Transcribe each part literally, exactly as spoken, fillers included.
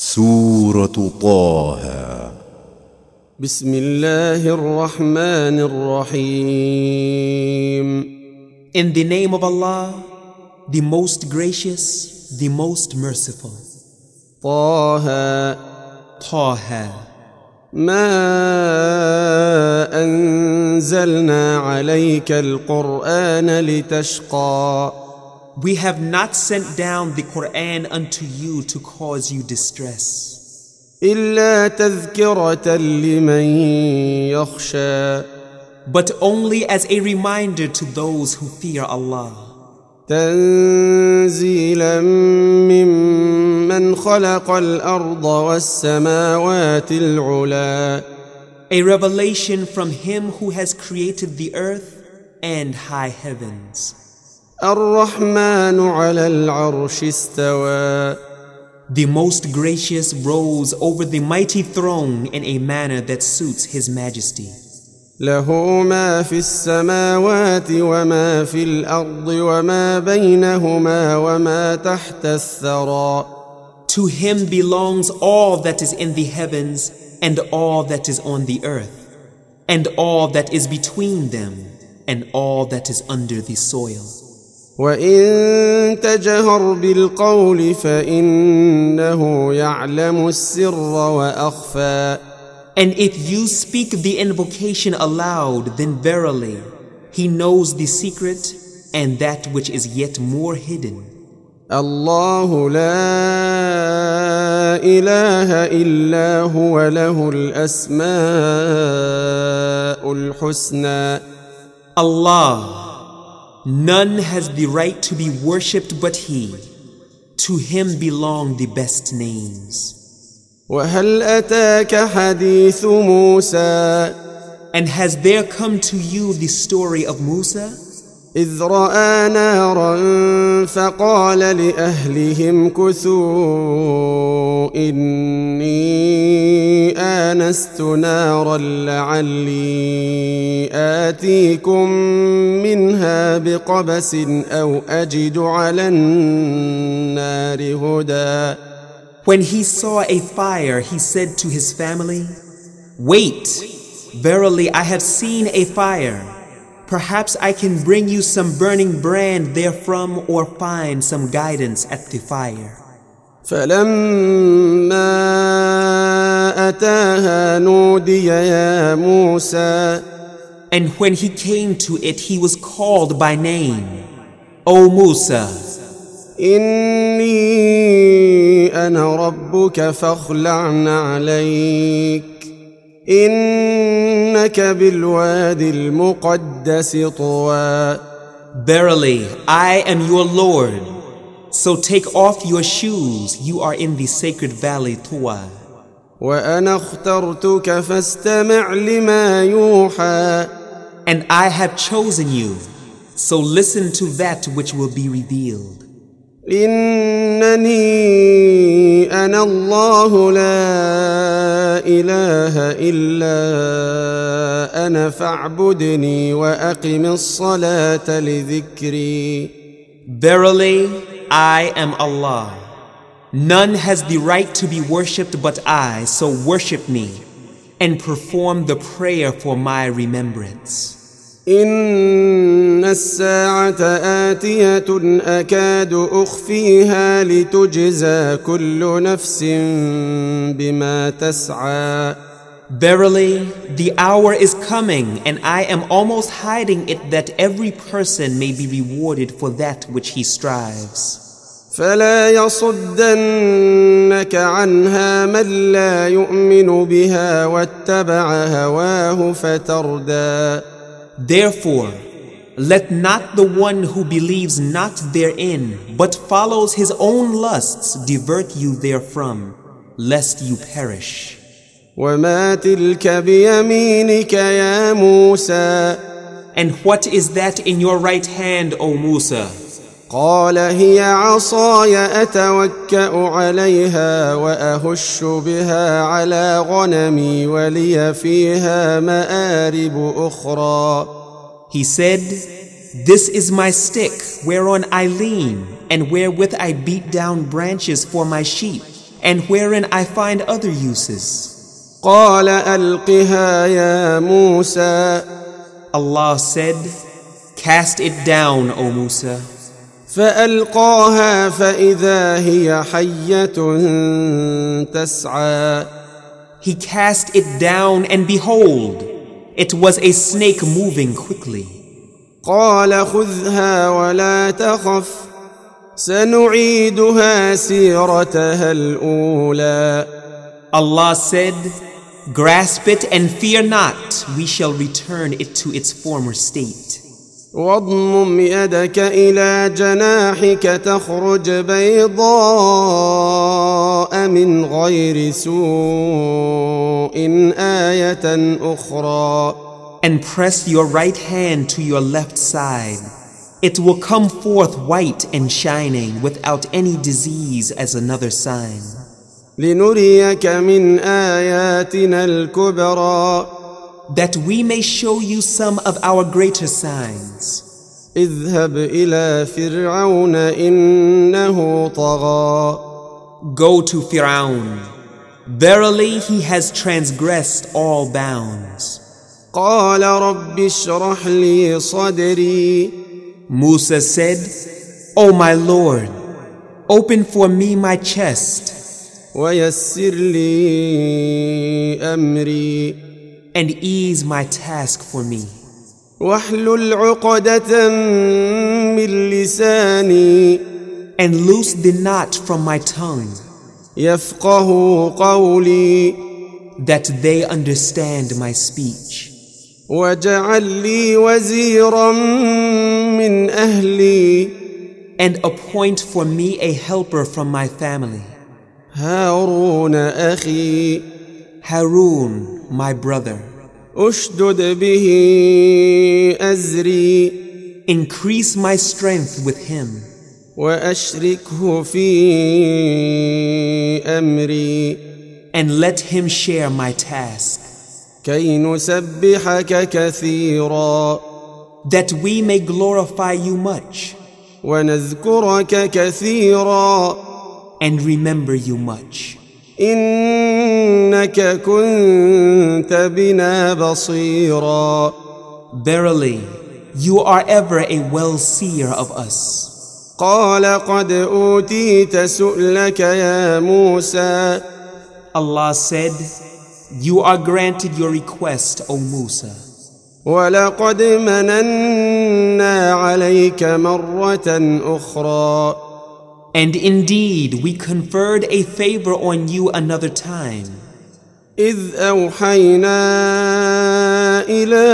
سورة طه. بسم الله الرحمن الرحيم. In the name of Allah, the most gracious, the most merciful. طه طه. ما أنزلنا عليك القرآن لتشقى. We have not sent down the Quran unto you to cause you distress. إلا تذكرة لمن يخشى. But only as a reminder to those who fear Allah. تنزيلا ممن خلق الأرض والسماوات العلا. A revelation from Him who has created the earth and high heavens. الرحمن على العرش استوى. The most gracious rose over the mighty throne in a manner that suits His majesty. له ما في السماوات وما في الأرض وما بينهما وما تحت الثرى. To Him belongs all that is in the heavens and all that is on the earth, and all that is between them, and all that is under the soil. وإن تجهر بالقول فإنه يعلم السر وأخفى. And if you speak the invocation aloud, then verily, He knows the secret and that which is yet more hidden. الله لا إله إلا هو له الأسماء الحسنى. Allah, none has the right to be worshipped but He. To Him belong the best names. وهل أتاك حديث موسى. And has there come to you the story of Musa? إذ رأى نارا فقال لأهلهم كثوا إني آنست نارا لعلي آتيكم منها بقبس أو أجد على النار هدى. When he saw a fire, he said to his family, "Wait, verily I have seen a fire. Perhaps I can bring you some burning brand therefrom or find some guidance at the fire." فلما أتاها نودي يا موسى. And when he came to it, he was called by name, "O Musa, إني أنا ربك فاخلع عليك إنك بالوادي المقدس طوى. Verily, I am your Lord. So take off your shoes, you are in the sacred valley Tuwa. وأنا اخترتك فاستمع لما يوحى. And I have chosen you, so listen to that which will be revealed. إنني أنا الله لا إله إلا أنا فاعبدني وأقم الصلاة لذكري. Verily, I am Allah. None has the right to be worshipped but I, so worship me and perform the prayer for my remembrance. إن الساعة آتية أكاد أخفيها لتجزى كل نفس بما تسعى. Verily, the hour is coming, and I am almost hiding it that every person may be rewarded for that which he strives. فلا يصدنك عنها من لا يؤمن بها واتبع هواه فتردى. Therefore, let not the one who believes not therein, but follows his own lusts, divert you therefrom, lest you perish. وما تلك بيمينك يا موسى. And what is that in your right hand, O Musa? قال هي عصاي أتوكأ عليها وأهش بها على غنمي ولي فيها مآرب أخرى. He said, "This is my stick whereon I lean, and wherewith I beat down branches for my sheep, and wherein I find other uses. قال ألقها يا موسى. Allah said, cast it down, O Musa. فألقاها فإذا هي حية تسعى. He cast it down, and behold, it was a snake moving quickly. قال خذها ولا تخف سنعيدها سيرتها الأولى. Allah said, grasp it and fear not, we shall return it to its former state. واضمم يدك إلى جناحك تخرج بيضاء من غير سوء آية أخرى. And press your right hand to your left side. It will come forth white and shining without any disease as another sign. لنريك من آياتنا الكبرى. That we may show you some of our greater signs. اذهب إلى فرعون إنه طغى. Go to Fir'aun. Verily he has transgressed all bounds. قال رب اشرح لي صدري. Musa said, O my Lord, open for me my chest. ويسر لي أمري. And ease my task for me. واحلل عقدة من لساني. And loose the knot from my tongue. يفقه قولي. That they understand my speech. واجعل لي وزيرا من أهلي. And appoint for me a helper from my family. هارون أخي. Harun, my brother. أشدد به أزري. Increase my strength with him. وأشركه في أمري. And let him share my task. كي نسبحك كثيرا. That we may glorify you much. ونذكرك كثيرا. And remember you much. إنك كنت بنا بصيرا. Verily, you are ever a well-seer of us. قال قد أوتيت سؤلك يا موسى. Allah said, you are granted your request, O Musa. ولقد مننا عليك مرة أخرى. And indeed, we conferred a favor on you another time. إذ أوحينا إلى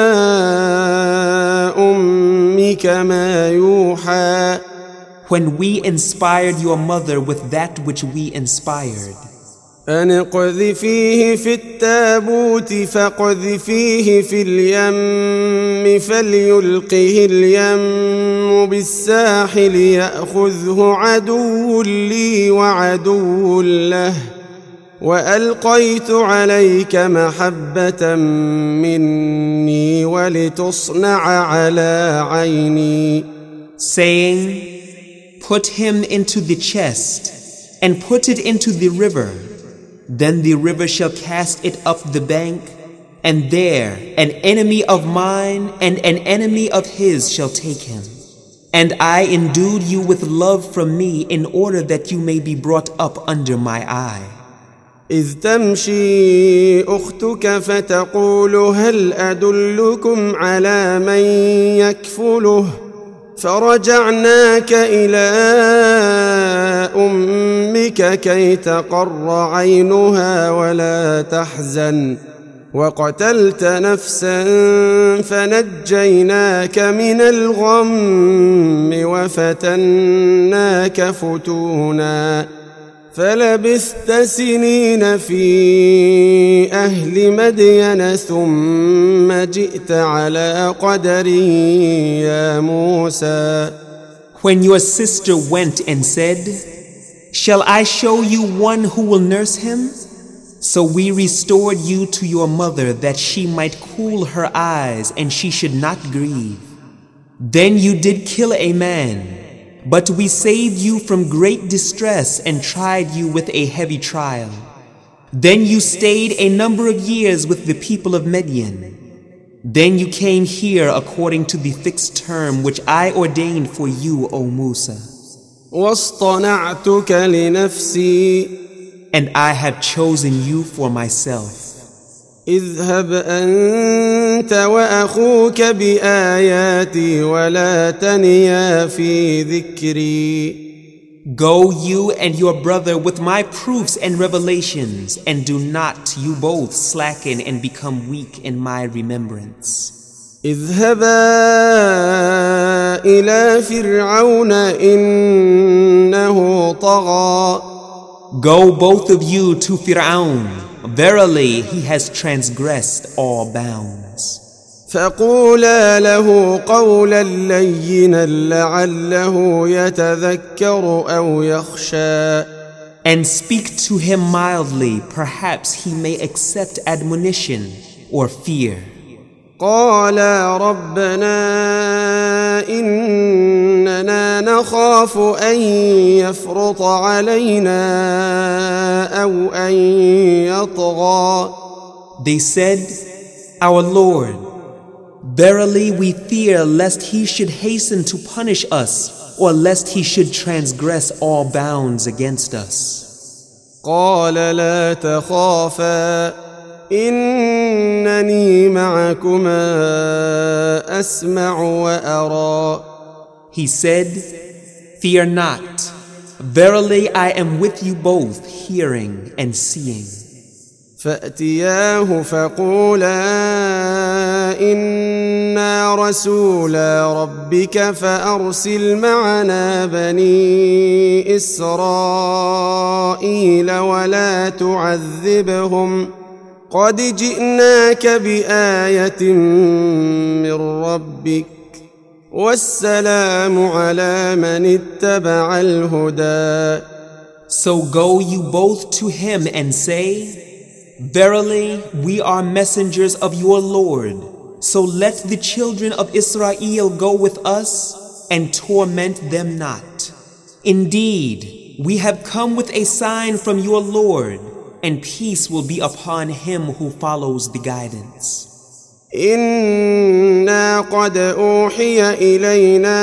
أمك ما يوحى. When we inspired your mother with that which we inspired. أن اقذفيه في التابوت فاقذفيه في اليم فليلقه اليم بالساحل يأخذه عدو لي وعدو له وألقيت عليك محبة مني ولتصنع على عيني. Saying, put him into the chest and put it into the river. Then the river shall cast it up the bank, and there an enemy of mine and an enemy of his shall take him. And I endued you with love from me in order that you may be brought up under my eye. إذ تمشي أختك فتقول هل أدلكم على من يكفله فرجعناك إلى أمك كي تقر عينها ولا تحزن وقتلت نفسا فنجيناك من الغم وفتناك فتونا فلبثت سنين في أهل مدين ثم جئت على قدري يا موسى. When your sister went and said, shall I show you one who will nurse him? So we restored you to your mother that she might cool her eyes and she should not grieve. Then you did kill a man, But we saved you from great distress and tried you with a heavy trial. Then you stayed a number of years with the people of Midian. Then you came here according to the fixed term which I ordained for you, O Musa. واصطنعتك لنفسي And I have chosen you for myself. اذهب أنت وأخوك بآياتي ولا تنيا في ذكري. Go you and your brother with my proofs and revelations, and do not you both slacken and become weak in my remembrance. اذهبا إلى فرعون إنه طغى. Go both of you to Fir'aun. Verily, he has transgressed all bounds. فقولا له قولا لينا لعله يتذكر أو يخشى. And speak to him mildly, perhaps he may accept admonition or fear. قالا ربنا إننا نخاف أن يفرط علينا أو أن يطغى. They said, Our Lord, verily we fear lest he should hasten to punish us, or lest he should transgress all bounds against us. قال لا تخافا إنني معكما أسمع وأرى. He said, Fear not. Verily I am with you both, hearing and seeing. فأتياه فقولا إنا رسولا ربك فأرسل معنا بني إسرائيل ولا تعذبهم قد جئناك بآية من ربك والسلام على من اتبع الهدى. So go you both to him and say, Verily, we are messengers of your Lord, so let the children of Israel go with us and torment them not. Indeed, we have come with a sign from your Lord, and peace will be upon him who follows the guidance. إنا قد أوحي إلينا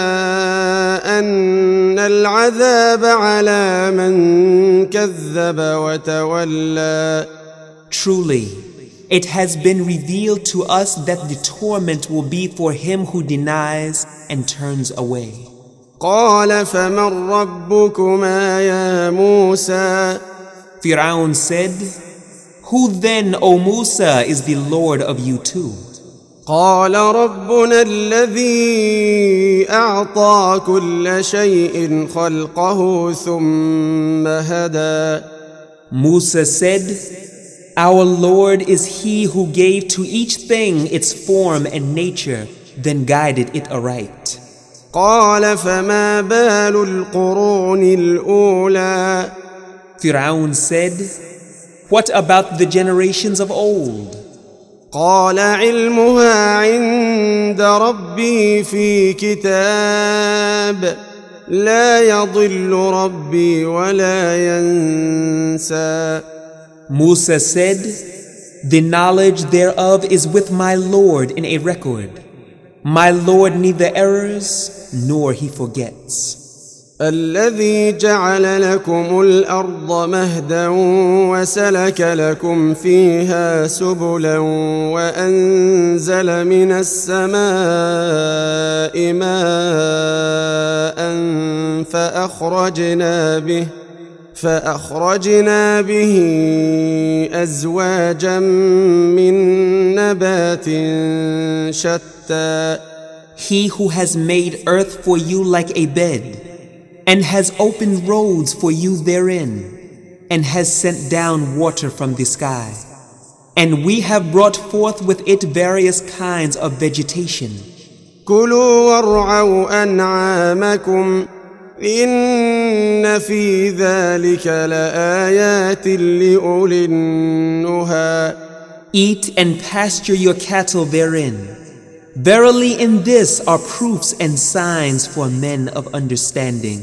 أن العذاب على من كذب وتولى. Truly, it has been revealed to us that the torment will be for him who denies and turns away. قال فمن ربكما يا موسى. Fir'aun said, Who then, O Musa, is the Lord of you two? قال ربنا الذي أعطى كل شيء خلقه ثم هدى. Musa said, Our Lord is he who gave to each thing its form and nature, then guided it aright. قال فما بال القرون الأولى. Fir'aun said, What about the generations of old? قال علمها عند ربي في كتاب لا يضل ربي ولا ينسى. Musa said, The knowledge thereof is with my Lord in a record. My Lord neither errs nor he forgets. الذي جعل لكم الأرض مهدا وسلك لكم فيها سبلا وأنزل من السماء ماء فأخرجنا به فأخرجنا به أزواجا من نبات شتى. He who has made earth for you like a bed, and has opened roads for you therein, and has sent down water from the sky. And we have brought forth with it various kinds of vegetation. كلوا وارعوا أنعامكم إن في ذلك لآيات لأولي النهى. Eat and pasture your cattle therein. Verily in this are proofs and signs for men of understanding.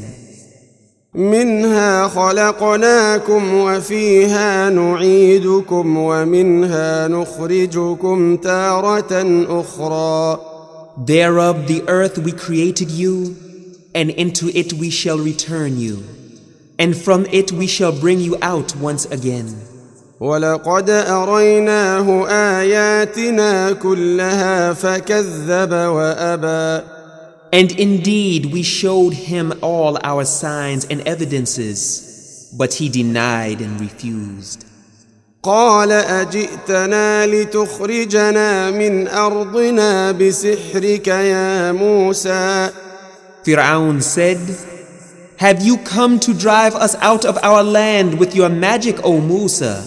منها خلقناكم وفيها نعيدكم ومنها نخرجكم تارة أخرى. Thereof the earth we created you, and into it we shall return you, and from it we shall bring you out once again. ولقد أريناه آياتنا كلها فكذب وأبى. And indeed we showed him all our signs and evidences, but he denied and refused. قال أجئتنا لتخرجنا من أرضنا بسحرك يا موسى. Fir'aun said, Have you come to drive us out of our land with your magic, O Musa?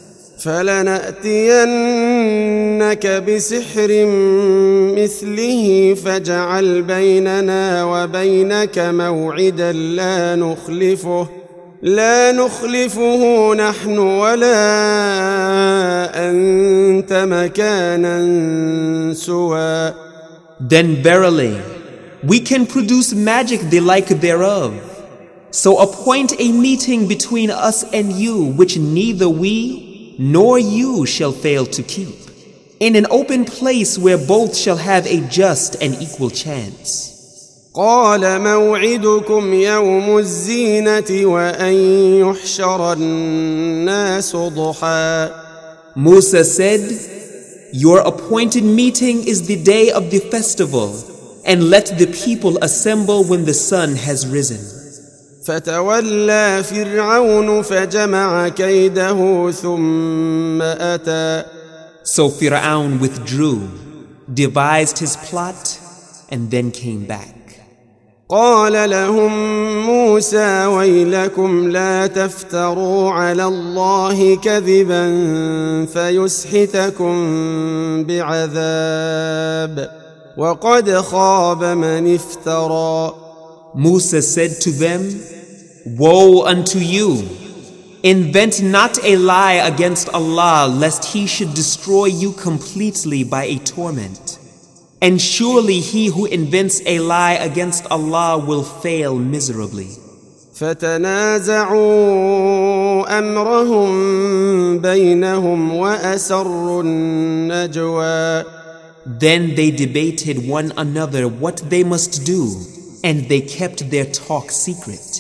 فلنأتينك بسحر مثله فاجعل بيننا وبينك موعدا لا نخلفه لا نخلفه نحن ولا أنت مكانا سوى. Then verily, we can produce magic the like thereof. So appoint a meeting between us and you, which neither we nor you shall fail to keep, in an open place where both shall have a just and equal chance. قال موعدكم يوم الزينة وأن يحشر الناس ضحى. Musa said, Your appointed meeting is the day of the festival, and let the people assemble when the sun has risen. فتولى فرعون فجمع كيده ثم أتى. So Fir'aun withdrew, devised his plot, and then came back. قال لهم موسى ويلكم لا تفتروا على الله كذبا فيسحتكم بعذاب وقد خاب من افترى. Musa said to them, Woe unto you! Invent not a lie against Allah, lest He should destroy you completely by a torment. And surely he who invents a lie against Allah will fail miserably. فتنازعوا أمرهم بينهم وأسروا النجوى. Then they debated one another what they must do, and they kept their talk secret.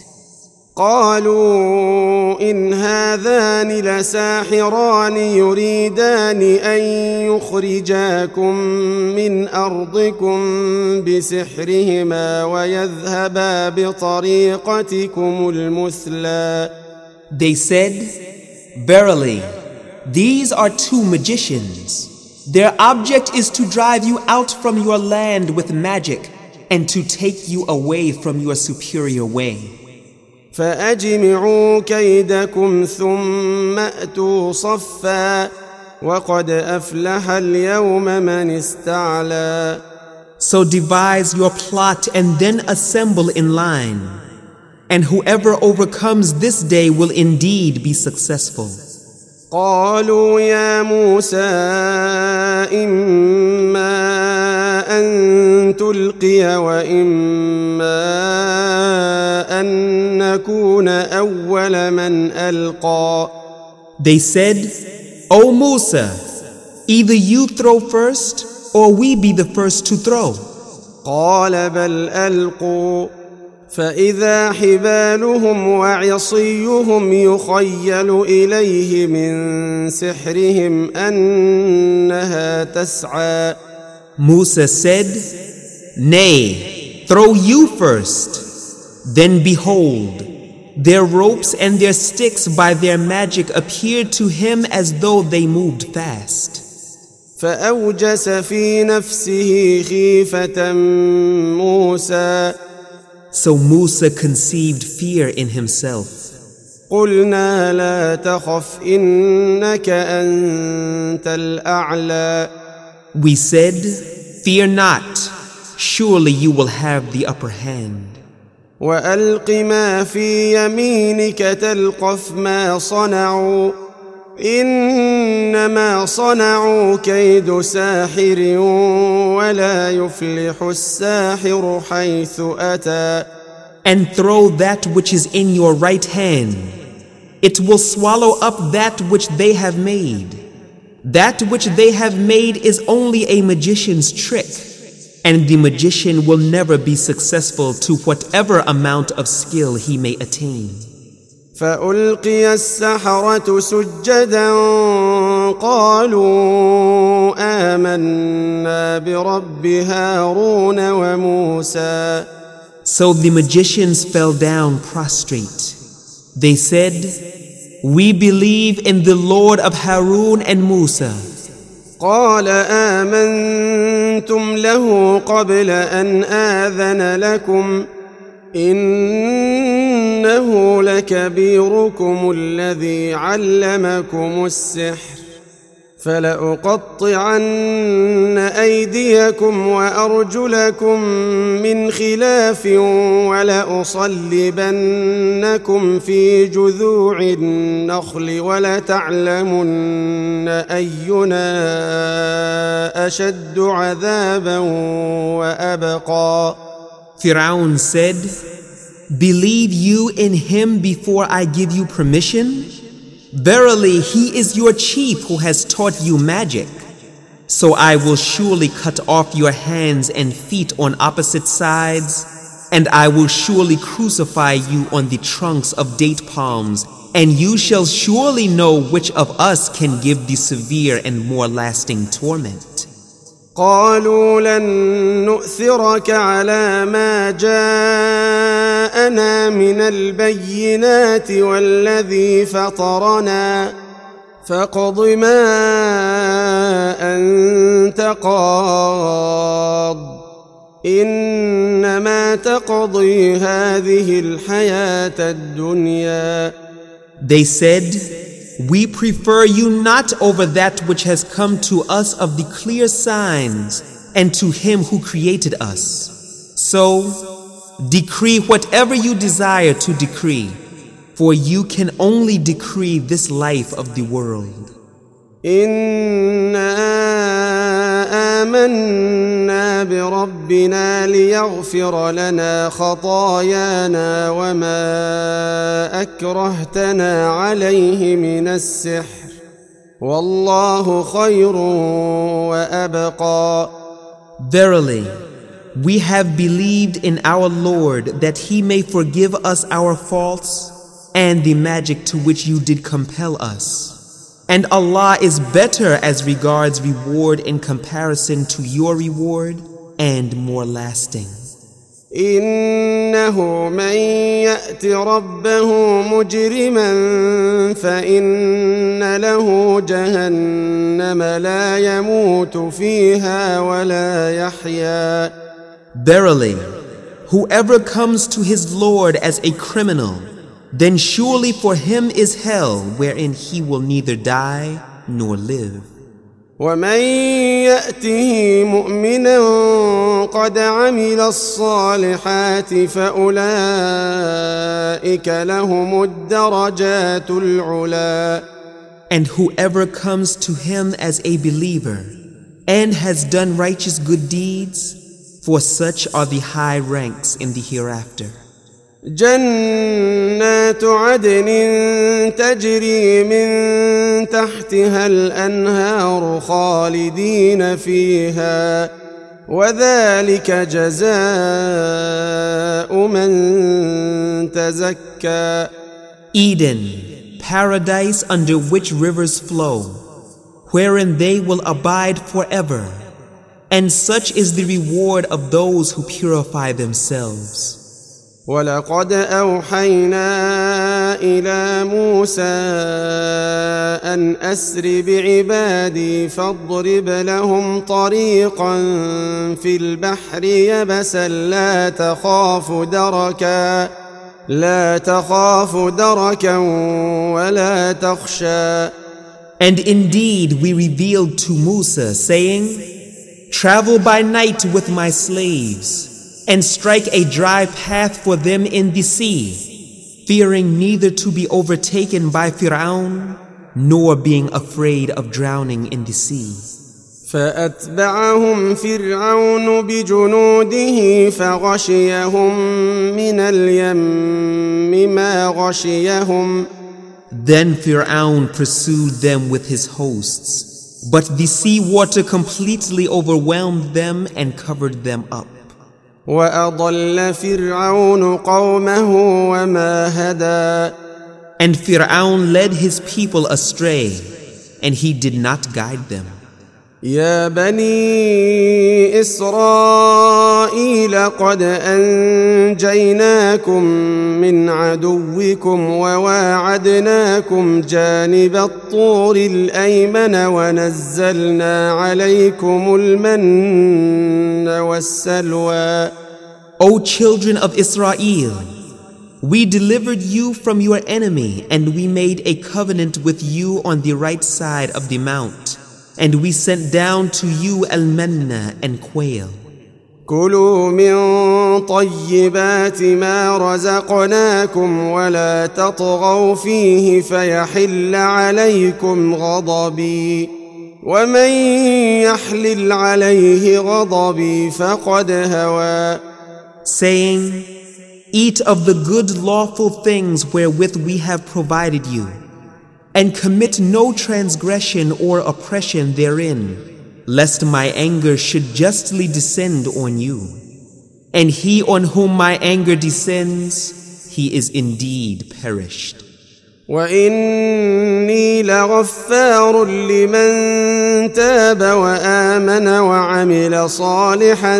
قالوا إن هذان لساحران يريدان أن يخرجاكم من أرضكم بسحرهما ويذهبا بطريقتكم المثلى. They said, Verily, these are two magicians. Their object is to drive you out from your land with magic and to take you away from your superior way. فأجمعوا كيدكم ثم أتوا صفا وقد أفلح اليوم من استعلى. So devise your plot and then assemble in line, and whoever overcomes this day will indeed be successful. قالوا يا موسى إما أن تلقي وإما أن نكون أول من ألقى. They said, O Musa, either you throw first or we be the first to throw. قال بل ألقوا فإذا حبالهم وعصيهم يخيل إليه من سحرهم أنها تسعى. Musa said, Nay, throw you first. Then behold, their ropes and their sticks by their magic appeared to him as though they moved fast. فأوجس في نفسه خيفة موسى. So Musa conceived fear in himself. قلنا لا تخف إنك أنت الأعلى. We said, Fear not, surely you will have the upper hand. وألق ما في يمينك تلقف ما صنعوا إنما صنعوا كيد ساحر ولا يفلح الساحر حيث أتى. And throw that which is in your right hand. It will swallow up that which they have made. That which they have made is only a magician's trick, and the magician will never be successful to whatever amount of skill he may attain. فألقي السحرة سجدا قالوا آمنا برب هارون وموسى. So the magicians fell down prostrate. They said, "We believe in the Lord of Harun and Musa." قال آمنتم له قبل أن آذن لكم إنه لكبيركم الذي علمكم السحر فلأقطعن أيديكم وأرجلكم من خلاف ولأصلبنكم في جذوع النخل ولتعلمن أينا أشد عذابا وأبقى. Firaun said, "Believe you in him before I give you permission? Verily, he is your chief who has taught you magic. So I will surely cut off your hands and feet on opposite sides, and I will surely crucify you on the trunks of date palms, and you shall surely know which of us can give the severe and more lasting torment." قالوا لن نؤثرك على ما جاءنا من البينات والذي فطرنا فاقض ما أنت قاض إنما تقضي هذه الحياة الدنيا. They said, "We prefer you not over that which has come to us of the clear signs and to him who created us. So, decree whatever you desire to decree, for you can only decree this life of the world." إنا آمنا بربنا ليغفر لنا خطايانا وما أكرهتنا عليه من السحر والله خير وأبقى. Verily, we have believed in our Lord that he may forgive us our faults and the magic to which you did compel us. And Allah is better as regards reward in comparison to your reward and more lasting. إنه من يأت ربه مجرما فإن له جهنم لا يموت فيها ولا يحيا. Verily, whoever comes to his Lord as a criminal, then surely for him is hell wherein he will neither die nor live. ومن يأته مؤمنا قد عمل الصالحات فأولئك لهم الدرجات العلا. And whoever comes to him as a believer and has done righteous good deeds, for such are the high ranks in the hereafter. جنات عدن تجري من تحتها الأنهار خالدين فيها وذلك جزاء من تزكى. Eden, paradise under which rivers flow, wherein they will abide forever, and such is the reward of those who purify themselves. ولقد أوحينا إلى موسى أن أسر بعبادي فاضرب لهم طريقا في البحر يبسا لا تخاف دركا لا تخاف دركا ولا تخشى. And indeed we revealed to Musa, saying, "Travel by night with my slaves, and strike a dry path for them in the sea, fearing neither to be overtaken by Firaun, nor being afraid of drowning in the sea. فأتبعهم فرعون بجنوده فغشيهم من اليم ما غشيهم. Then Fir'aun pursued them with his hosts, but the sea water completely overwhelmed them and covered them up. وأضل فرعون قومه وما هدى. And Fir'aun led his people astray, and he did not guide them. يا بني إسرائيل قد أنجيناكم من عدوكم وواعدناكم جانب الطور الأيمن ونزلنا عليكم المن والسلوى. O children of Israel, we delivered you from your enemy, and we made a covenant with you on the right side of the mount. And we sent down to you al-manna and quail. كلوا من طيبات ما رزقناكم ولا تطغوا فيه فيحل عليكم غضبي ومن يحلل عليه غضبي فقد هوى. Saying, eat of the good lawful things wherewith we have provided you, and commit no transgression or oppression therein, lest my anger should justly descend on you. And he on whom my anger descends, he is indeed perished. وإني لغفار لمن تاب وآمن وعمل صالحا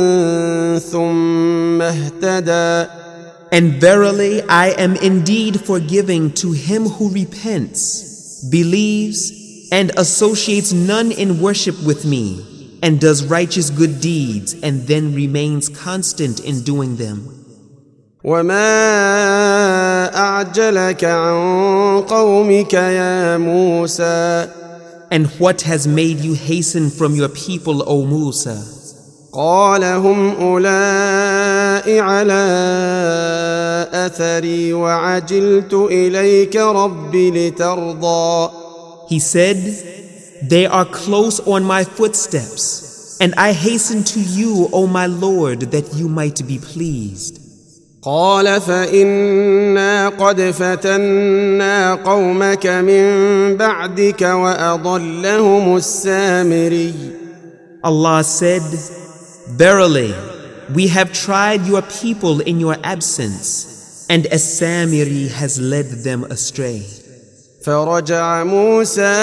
ثم اهتدى. And verily, I am indeed forgiving to him who repents, believes, and associates none in worship with me, and does righteous good deeds, and then remains constant in doing them. وَمَا أَعْجَلَكَ عَنْ قَوْمِكَ يَا مُوسَى. And what has made you hasten from your people, O Musa? قال هم أولئك على أثري وعجلت إليك رب لترضى. He said, they are close on my footsteps, and I hasten to you, O my Lord, that you might be pleased. قال فإنا قد فتنا قومك من بعدك وأضلهم السامري. Allah said, verily, we have tried your people in your absence, and As-Samiri has led them astray. فرجع موسى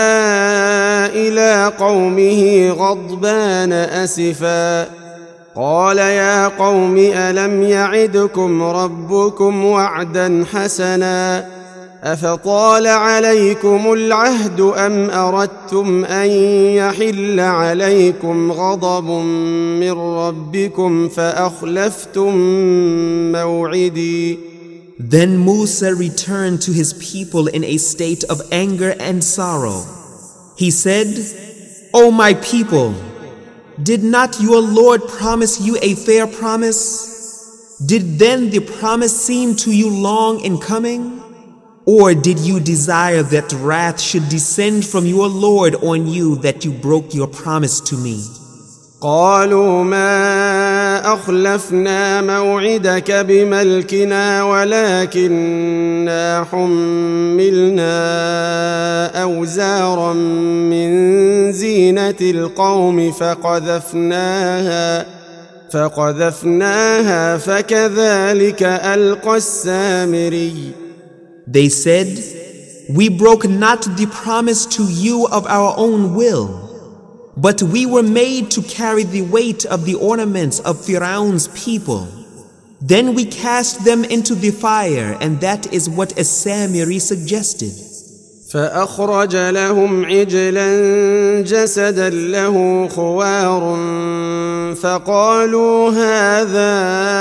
إلى قومه غضبان أسفا قال يا قوم ألم يعدكم ربكم وعدا حسنا أفطال عليكم العهد أم أردتم أن يحل عليكم غضب من ربكم فأخلفتم موعدي. Then Musa returned to his people in a state of anger and sorrow. He said, O my people, did not your Lord promise you a fair promise? Did then the promise seem to you long in coming? Or did you desire that wrath should descend from your Lord on you that you broke your promise to me? قالوا ما أخلفنا موعدك بملكنا ولكننا حملنا أوزارا من زينة القوم فقذفناها فقذفناها فكذلك ألقى السامري. They said, we broke not the promise to you of our own will, but we were made to carry the weight of the ornaments of Fir'aun's people. Then we cast them into the fire, and that is what As-Samiri suggested. فأخرج لهم عجلا جسدا له خوار فقالوا هذا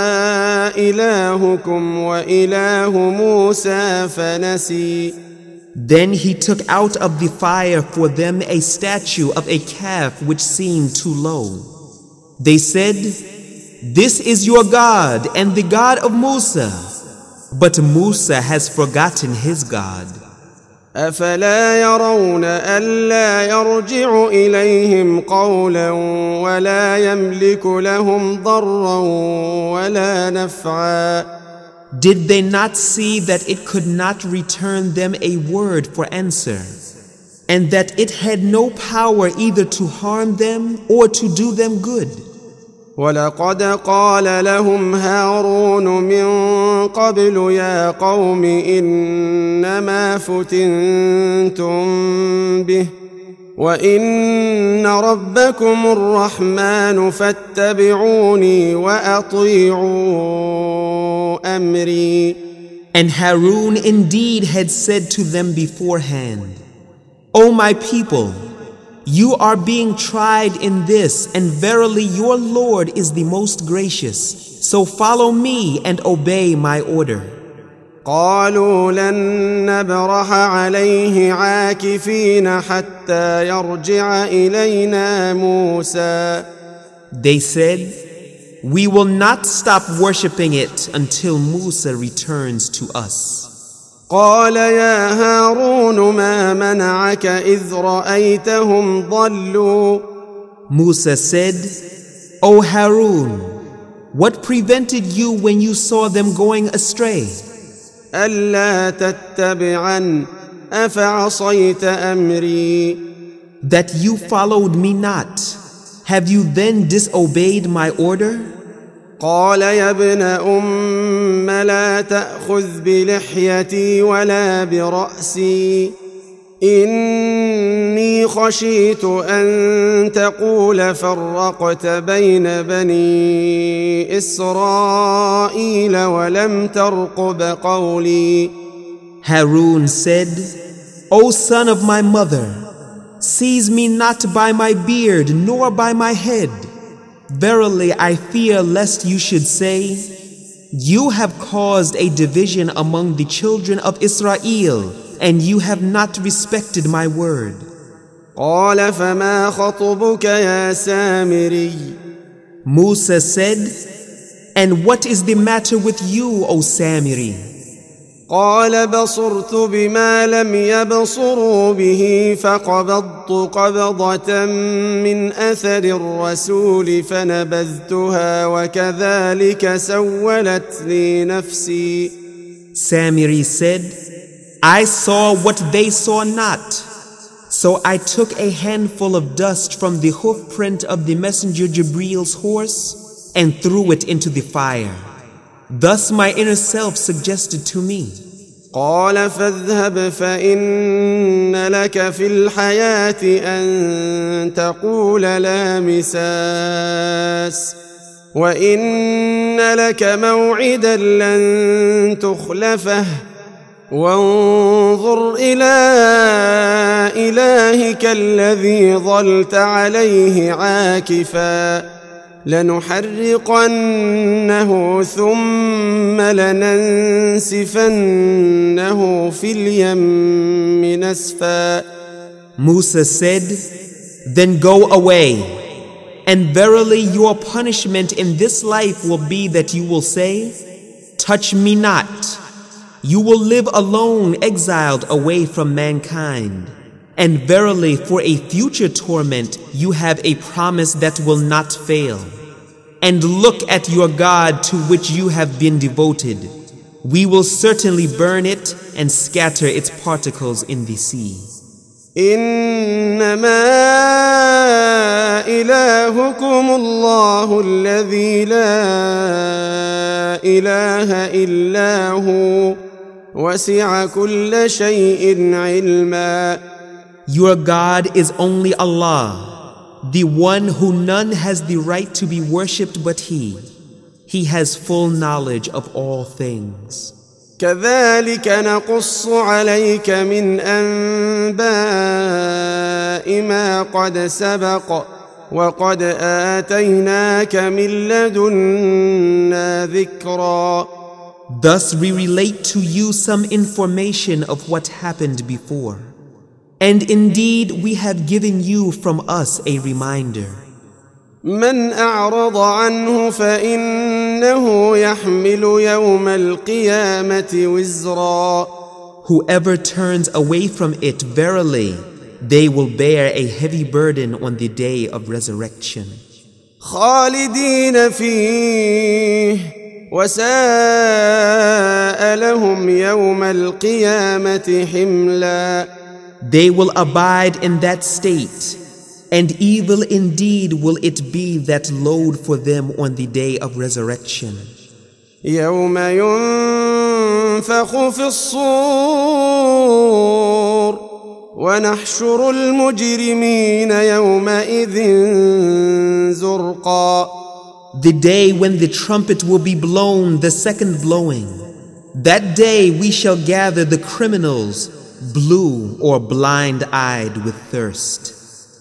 إلهكم وإله موسى فنسي. Then he took out of the fire for them a statue of a calf which seemed too low. They said, this is your God and the God of Musa. But Musa has forgotten his God. أفلا يرون ألا يرجع إليهم قولا ولا يملك لهم ضرا ولا نفعا. Did they not see that it could not return them a word for answer, and that it had no power either to harm them or to do them good? ولقد قال لهم هارون من قبل يا قوم إنما فتنتم به وإن ربكم الرحمن فاتبعوني وأطيعوا أمري. And Harun indeed had said to them beforehand, O my people, you are being tried in this, and verily your Lord is the most gracious. So follow me and obey my order. قالوا لن نبرح عليه عاكفين حتى يرجع إلينا موسى. They said, we will not stop worshipping it until Musa returns to us. قال يا هارون ما منعك إذ رأيتهم ضلوا. Musa said, O Harun, what prevented you when you saw them going astray? ألا تتبعن أفعصيت أمري. That you followed me not. Have you then disobeyed my order? قال يا ابن أم لا تأخذ بلحيتي ولا برأسي إني خشيت أن تقول فرقت بين بني إسرائيل ولم ترقب قولي. Harun said, O son of my mother, seize me not by my beard nor by my head. Verily, I fear lest you should say, you have caused a division among the children of Israel, and you have not respected my word. قال فما خطبك يا سامري. Musa said, and what is the matter with you, O Samiri? قال بصرت بما لم يبصروا به فقبضت قبضة من أثر الرسول فنبذتها وكذلك سولت لي نفسي. Samiri said, I saw what they saw not. So I took a handful of dust from the hoof print of the messenger Jibril's horse and threw it into the fire. Thus my inner self suggested to me. قال فاذهب فإن لك في الحياة أن تقول لا مساس وإن لك موعدا لن تخلفه وانظر إلى إلهك الذي ظلت عليه عاكفا لنحرقنه ثم لننسفنه في اليم نسفا. Musa said, then go away, and verily your punishment in this life will be that you will say, touch me not. You will live alone, exiled away from mankind. And verily for a future torment you have a promise that will not fail. And look at your God to which you have been devoted. We will certainly burn it and scatter its particles in the sea. إنما إلهكم الله الذي لا إله إلا هو وسع كل شيء علما. Your God is only Allah, the one who none has the right to be worshipped but He. He has full knowledge of all things. كذلك نقص عليك من أنباء ما قد سبق وقد آتيناك من لدنا ذكرا. Thus we relate to you some information of what happened before. And indeed we have given you from us a reminder. من أعرض عنه فإنه يحمل يوم القيامة وزرا. Whoever turns away from it, verily, they will bear a heavy burden on the day of resurrection. خالدين فيه وساء لهم يوم القيامة حملا. They will abide in that state, and evil indeed will it be that load for them on the day of resurrection. يوم ينفخ في الصور ونحشر المجرمين يومئذ زرقا. The day when the trumpet will be blown, the second blowing, that day we shall gather the criminals, blue or blind-eyed with thirst.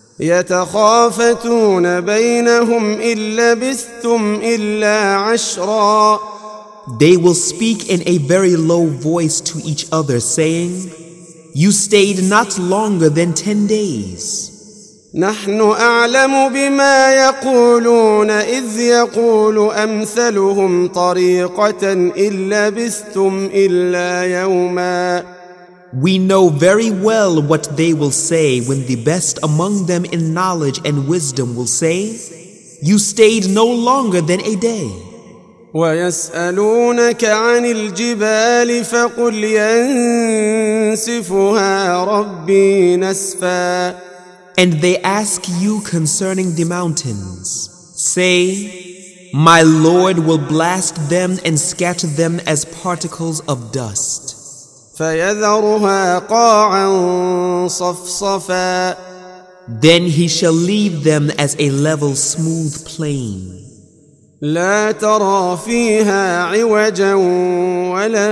يتخافتون بينهم إن لبثتم إلا عشرا. They will speak in a very low voice to each other, saying, You stayed not longer than ten days. نحن أعلم بما يقولون إذ يقول أمثلهم طريقة إن لبثتم إلا يوما. We know very well what they will say when the best among them in knowledge and wisdom will say, You stayed no longer than a day. ويسألونك عن الجبال فقل ينسفها ربي نسفا. And they ask you concerning the mountains. Say, My Lord will blast them and scatter them as particles of dust. فيذرها قاعا صفصفا. Then he shall leave them as a level smooth plain. لا ترى فيها عوجا ولا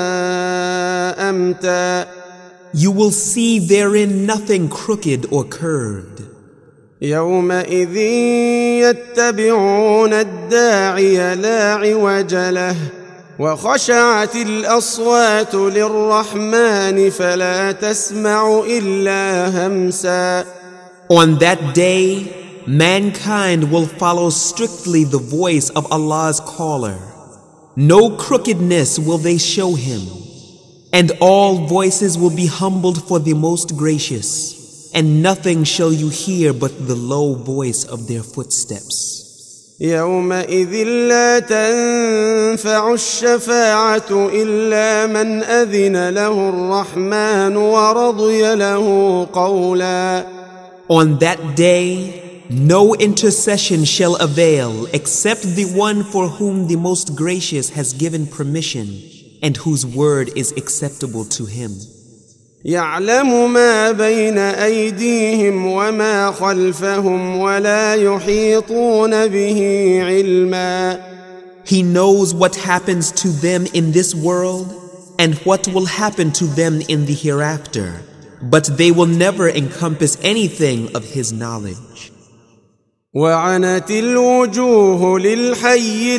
أمتا. You will see therein nothing crooked or curved. يومئذ يتبعون الداعي لا عوج له وخشعت الأصوات للرحمن فلا تسمع إلا همسا. On that day, mankind will follow strictly the voice of Allah's caller. No crookedness will they show him. And all voices will be humbled for the most gracious. And nothing shall you hear but the low voice of their footsteps. يومئذ لا تنفع الشفاعة إلا من أذن له الرحمن ورضي له قولا. On that day, no intercession shall avail except the one for whom the most gracious has given permission and whose word is acceptable to him. يعلم ما بين أيديهم وما خلفهم ولا يحيطون به علما. He knows what happens to them in this world and what will happen to them in the hereafter, but they will never encompass anything of his knowledge. وعنت الوجوه للحي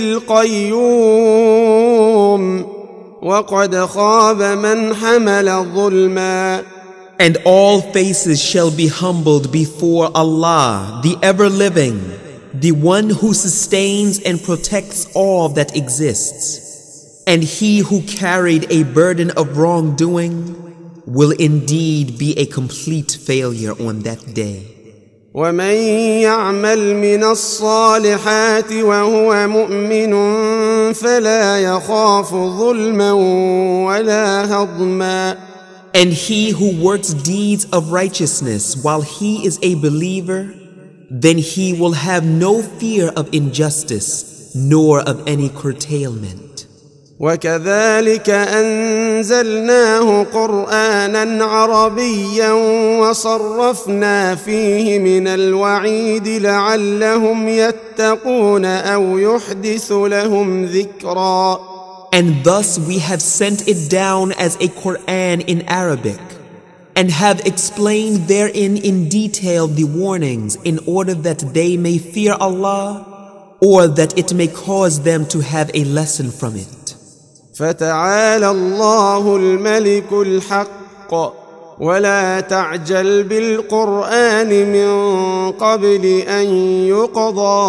القيوم وقد خاب من حمل ظلما. And all faces shall be humbled before Allah, the ever-living, the one who sustains and protects all that exists. And he who carried a burden of wrongdoing will indeed be a complete failure on that day. ومن يعمل من الصالحات وهو مؤمن فلا يخاف ظلما ولا هضما. And he who works deeds of righteousness while he is a believer, then he will have no fear of injustice nor of any curtailment. وكذلك أنزلناه قرآنا عربيا وصرفنا فيه من الوعيد لعلهم يتقون أو يحدث لهم ذكرا. And thus we have sent it down as a Quran in Arabic, and have explained therein in detail the warnings in order that they may fear Allah, or that it may cause them to have a lesson from it. فتعالى الله الملك الحق ولا تعجل بالقرآن من قبل أن يقضى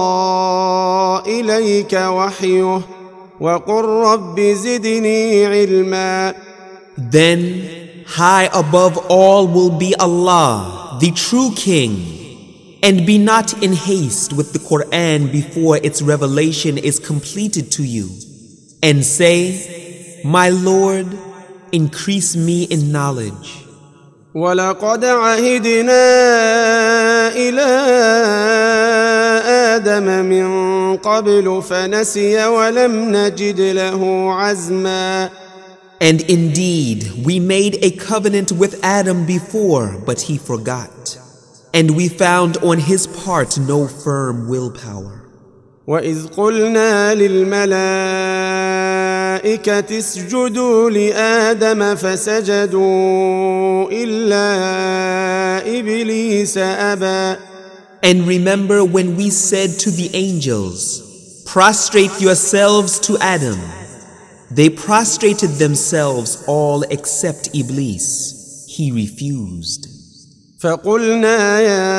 إليك وحيه وقل رب زدني علما. Then high above all will be Allah, the true King. And be not in haste with the Quran before its revelation is completed to you. And say, My Lord, increase me in knowledge. وَلَقَدْ عَهِدْنَا إِلَىٰ آدَمَ مِن قَبْلُ فَنَسِيَ وَلَمْ نَجِدْ لَهُ عَزْمًا. And indeed, we made a covenant with Adam before, but he forgot. And we found on his part no firm willpower. وَإِذْ قُلْنَا لِلْمَلَائِكَةِ اسْجُدُوا لِآدَمَ فَسَجَدُوا إِلَّا إِبْلِيسَ أَبَى. And remember when we said to the angels, Prostrate yourselves to Adam. They prostrated themselves all except Iblis. He refused. فقلنا يا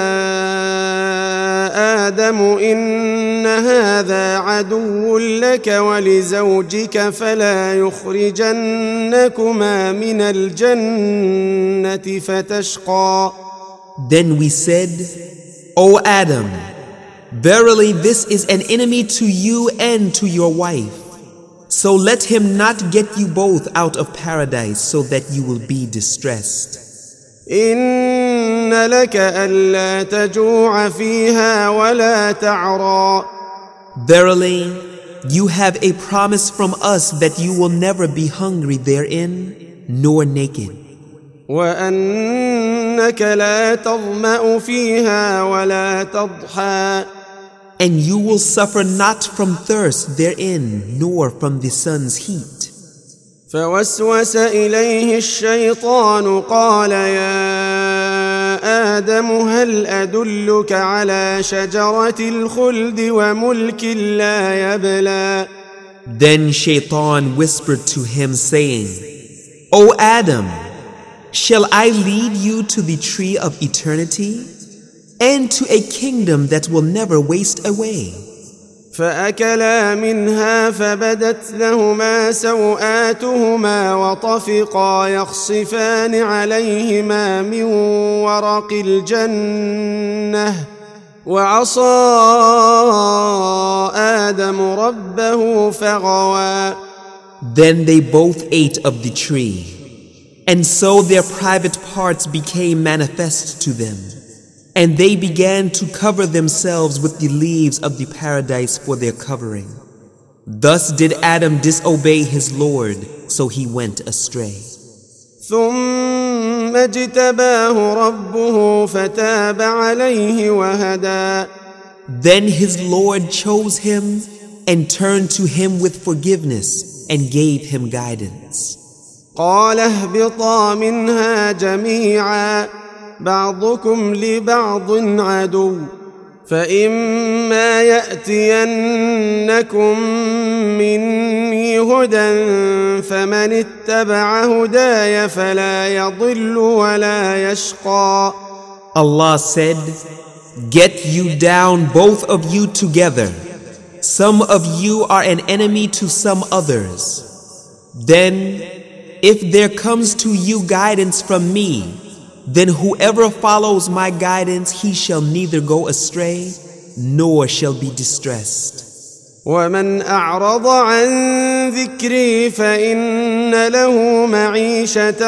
آدم إن هذا عدو لك ولزوجك فلا يخرجنكما من الجنة فتشقى. Then we said, O Adam, verily this is an enemy to you and to your wife. So let him not get you both out of paradise so that you will be distressed. إن لك ألا تجوع فيها ولا تعرى. Verily, you have a promise from us that you will never be hungry therein, nor naked. وأنك لا تظمأ فيها ولا تضحى. And you will suffer not from thirst therein, nor from the sun's heat. فوسوس إليه الشيطان قال يا آدم هل أدلك على شجرة الخلد وملك لا يبلى. Then Shaitan whispered to him, saying, O Adam, shall I lead you to the tree of eternity and to a kingdom that will never waste away? فأكلا منها فبدت لهما سوآتهما وطفقا يخصفان عليهما من ورق الجنة وعصى آدم ربه فغوى. Then they both ate of the tree, and so their private parts became manifest to them. And they began to cover themselves with the leaves of the paradise for their covering. Thus did Adam disobey his Lord, so he went astray. ثم اجتباه ربه فتاب عليه وهدى. Then his Lord chose him and turned to him with forgiveness and gave him guidance. قال اهبطا منها جميعا بعضكم لبعض عدو فإما يأتينكم مني هدى فمن اتبع هداي فلا يضل ولا يشقى. Allah said, Get you down both of you together. Some of you are an enemy to some others. Then, if there comes to you guidance from me, then whoever follows my guidance, he shall neither go astray, nor shall be distressed. ومن أعرض عن ذكري فإن له معيشة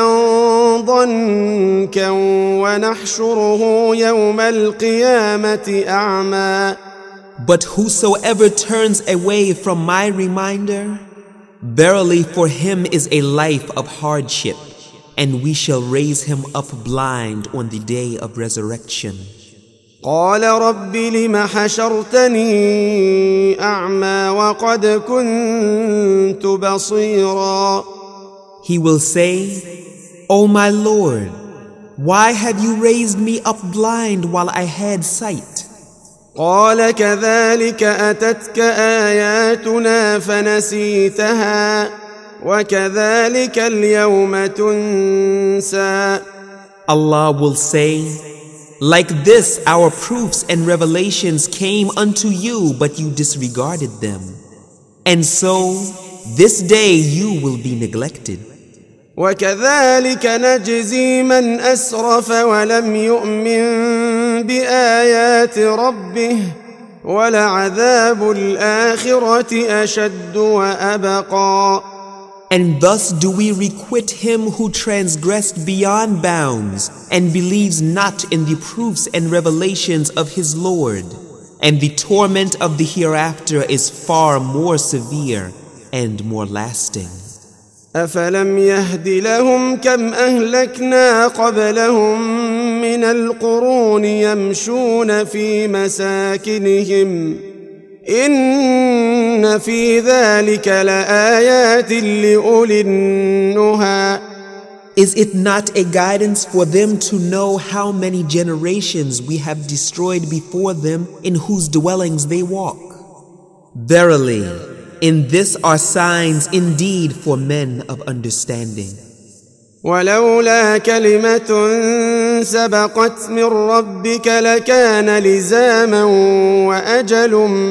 ضنكا ونحشره يوم القيامة أعمى. But whosoever turns away from my reminder, verily for him is a life of hardship, and we shall raise him up blind on the day of resurrection. قال رب لم حشرتني أعمى وقد كنت بصيرا. He will say, O my Lord, why have you raised me up blind while I had sight? قال كذلك أتتك آياتنا فنسيتها وكذلك اليوم تنسى. Allah will say, Like this our proofs and revelations came unto you, but you disregarded them. And so, this day you will be neglected. وكذلك نجزي من أسرف ولم يؤمن بآيات ربه ولعذاب الآخرة أشد وأبقى. And thus do we requite him who transgressed beyond bounds and believes not in the proofs and revelations of his Lord. And the torment of the hereafter is far more severe and more lasting. أفلم يهد لهم كم أهلكنا قبلهم من القرون يمشون في مساكنهم إن في ذلك لآيات لأولي النهى. Is it not a guidance for them to know how many generations we have destroyed before them in whose dwellings they walk? Verily, in this are signs indeed for men of understanding. ولولا كلمة سبقت من ربك لكان لزاما وأجل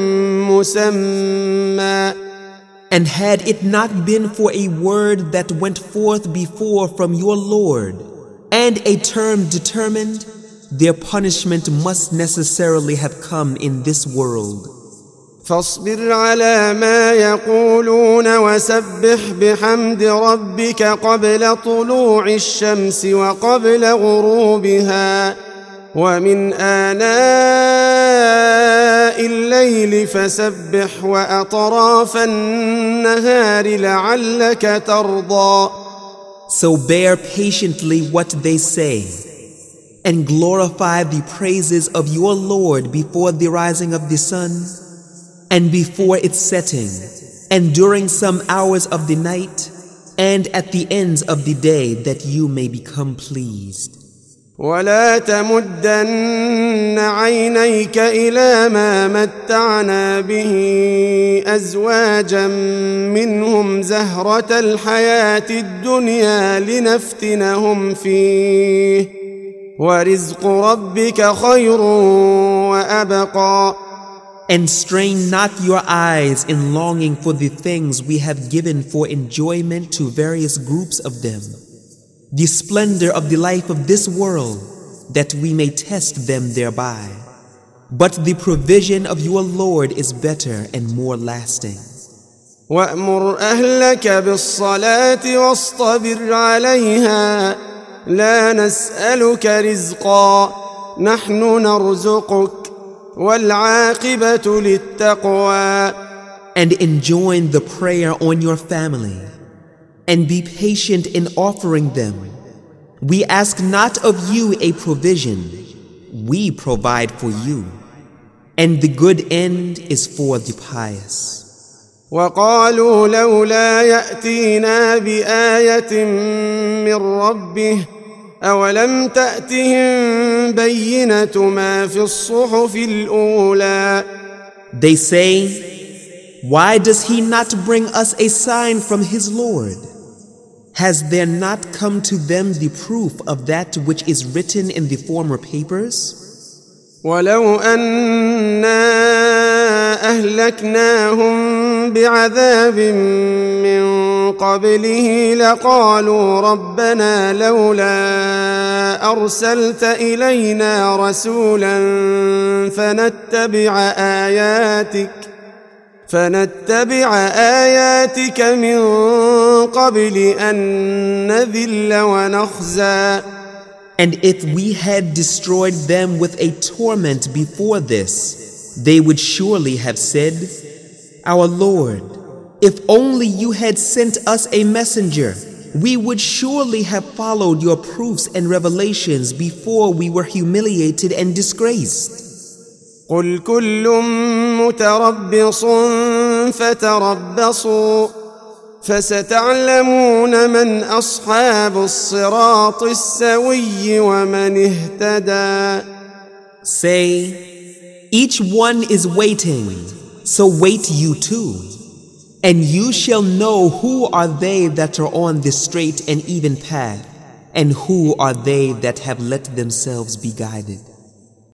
مسمى. And had it not been for a word that went forth before from your Lord, and a term determined, their punishment must necessarily have come in this world. فاصبر على ما يقولون وسبح بحمد ربك قبل طلوع الشمس وقبل غروبها ومن آناء الليل فسبح وأطراف النهار لعلك ترضى. So bear patiently what they say, and glorify the praises of your Lord before the rising of the sun, and before its setting, and during some hours of the night, and at the ends of the day, that you may become pleased. ولا تمدن عينيك إلى ما متعنا به أزواجا منهم زهرة الحياة الدنيا لنفتنهم فيه ورزق ربك خير وأبقى. And strain not your eyes in longing for the things we have given for enjoyment to various groups of them, the splendor of the life of this world, that we may test them thereby. But the provision of your Lord is better and more lasting. وأمر أهلك بالصلاة واصطبر عليها لا نسألك رزقا نحن نرزقك وَالْعَاقِبَةُ لِلتَّقْوَى. And enjoin the prayer on your family, and be patient in offering them. We ask not of you a provision, we provide for you. And the good end is for the pious. وَقَالُوا لَوْلَا يَأْتِينَا بِآيَةٍ مِّن رَّبِّهِ أَوَلَمْ تَأْتِهِم بَيِّنَةُ مَا فِي الصُّحُفِ الْأُولَى. They say, why does he not bring us a sign from his Lord? Has there not come to them the proof of that which is written in the former papers? وَلَوْ أَنَّا أَهْلَكْنَاهُم بِعَذَابٍ مِّن قبله لقالوا ربنا لولا أرسلت إلينا رسولا فنتبع آياتك فنتبع آياتك من قبل أن نذل ونخزى. And if we had destroyed them with a torment before this, they would surely have said, Our Lord, if only you had sent us a messenger, we would surely have followed your proofs and revelations before we were humiliated and disgraced. قل كل متربص فتربصوا فستعلمون من أصحاب الصراط السوي ومن اهتدى. Say, each one is waiting, so wait you too. And you shall know who are they that are on the straight and even path, and who are they that have let themselves be guided.